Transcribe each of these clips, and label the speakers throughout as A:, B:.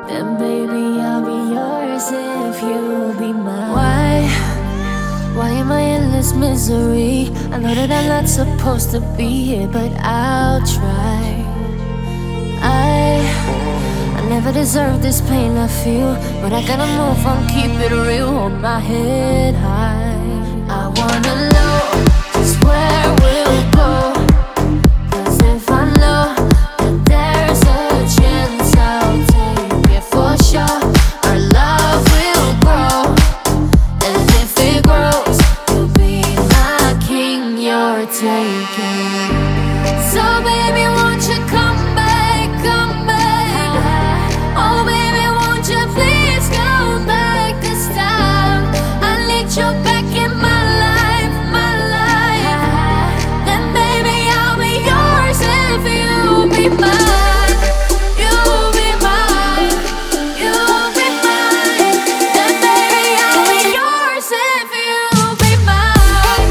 A: Then baby, I'll be yours if you'll be mine. Why am I in this misery? I know that I'm not supposed to be here, but I'll try. I never deserved this pain I feel, but I gotta move on, keep it real, hold my head high. I wanna know just where we'll go, 'cause if I know that there's a chance, I'll take it for sure. Our love will grow, and if it grows, you'll be my king, you're taking. So baby, won't you come back, come back? Oh baby, won't you please come back this time? I need you back in my life, my life. Then baby, I'll be yours if you'll be mine. You'll be mine, you'll be mine. Then baby, I'll be yours if you'll be mine.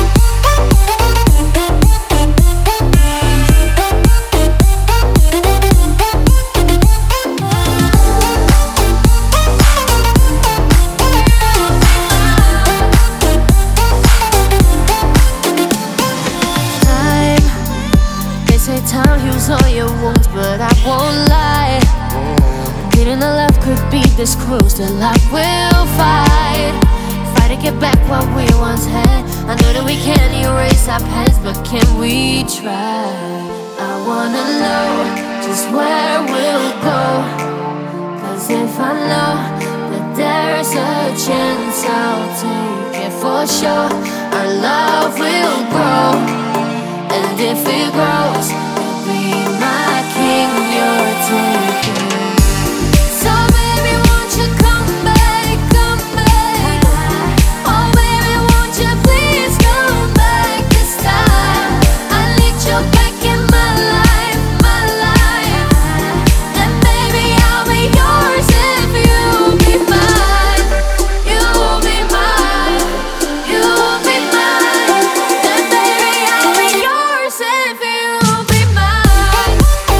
A: They say time heals all your wounds, but I won't lie. Getting a love could be this cruel, still I will fight. Fight to get back what we once had. I know that we can't erase our past, but can we try? I wanna know just where we'll go, 'cause if I know that there's a chance, I'll take it for sure. Our love will grow, and if it grows, you'll be my king, you're taking. So baby, won't you come back, come back? Oh baby, won't you please come back this time? I need you back in my life, my life. Then baby, I'll be yours if you'll be mine. You'll be mine, you'll be mine. Then baby, I'll be yours if you'll be mine.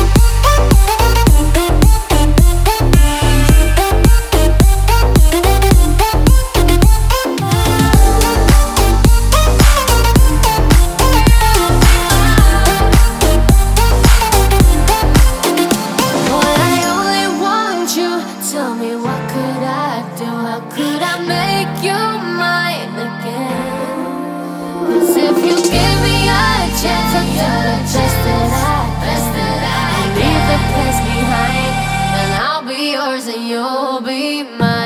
A: Boy, I only want you. Tell me what could I do? How could I make you mine again? 'Cause if you give me a chance, I'll do the best that I can. Leave the past behind, and I'll be yours and you'll be mine.